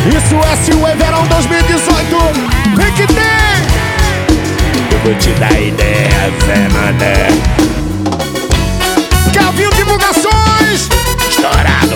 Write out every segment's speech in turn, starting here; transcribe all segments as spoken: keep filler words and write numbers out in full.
Isso é Silway Verão dois mil e dezoito. Vem que tem! Eu vou te dar ideia, Zé Mané. Calvinho Divulgações, Estourado.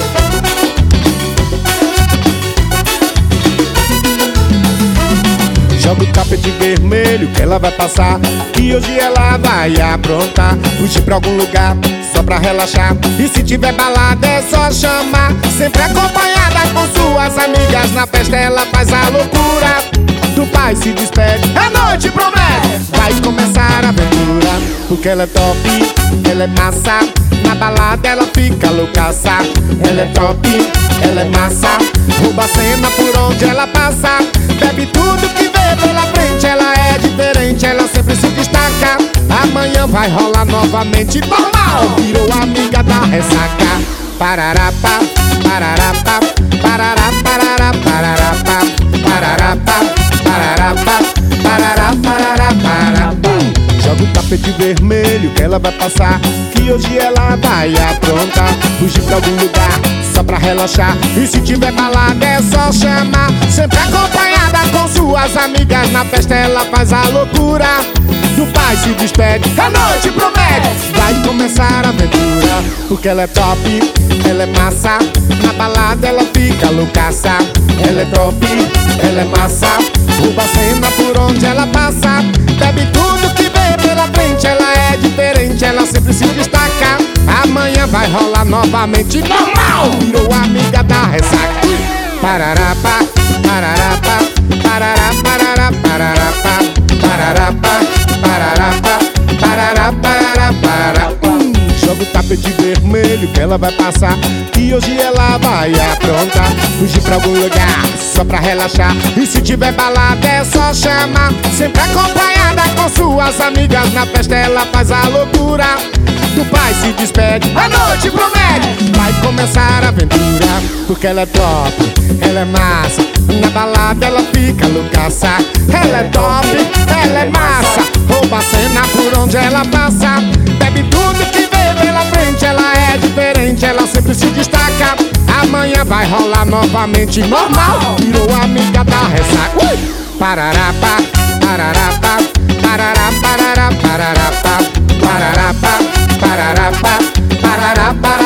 joga o tapete vermelho que ela vai passar, e hoje ela vai aprontar. Fugir pra algum lugar só pra relaxar, e se tiver balada é só chamar. Sempre acompanhada com suas amigas, na festa ela faz a loucura. Do pai se despede, a noite promete, vai começar a aventura. Porque ela é top, ela é massa, na balada ela fica loucaça. Ela é top, ela é massa, rouba a cena por onde ela passa. Bebe tudo que vê pela frente, ela é diferente, ela sempre se destaca. Amanhã vai rolar novamente normal, virou amiga da ressaca. Pararapá, pararapá, parará, parará, pararapá, pararapá, pararapá, parará, parará, pararapá. Joga o tapete vermelho que ela vai passar, que hoje ela vai aprontar. Fugir pra algum lugar só pra relaxar, e se tiver balada é só chamar. Sempre acompanhada com suas amigas, na festa ela faz a loucura. Do pai se despede, a noite promete, vai começar a aventura. Porque ela é top, ela é massa, na balada ela fica loucaça. Ela é top, ela é massa, rouba a cena por onde ela passa. Bebe tudo que vê pela frente, ela é diferente, ela sempre se destaca. Amanhã vai rolar novamente normal, virou amiga da ressaca. Pararapá, pararapá, parará, parará, pararapá, pararapá, pararapá, parará, parará, parará. Joga o tapete vermelho que ela vai passar, e hoje ela vai aprontar. Fugir pra algum lugar só pra relaxar, e se tiver balada é só chamar. Sempre acompanhada com suas amigas, na festa ela faz a loucura. Do pai se despede, a noite promete, vai começar a aventura. Porque ela é top, ela é massa, na balada ela fica loucaça. Ela é top, ela é massa, rouba a cena por onde ela passa. Bebe tudo que vê pela frente, ela é diferente, ela sempre se destaca. Amanhã vai rolar novamente normal, virou amiga da ressaca. Ui! Pararapá, pararapá, parará, parará, pararapá, pararapá, pararapá, parará, parará.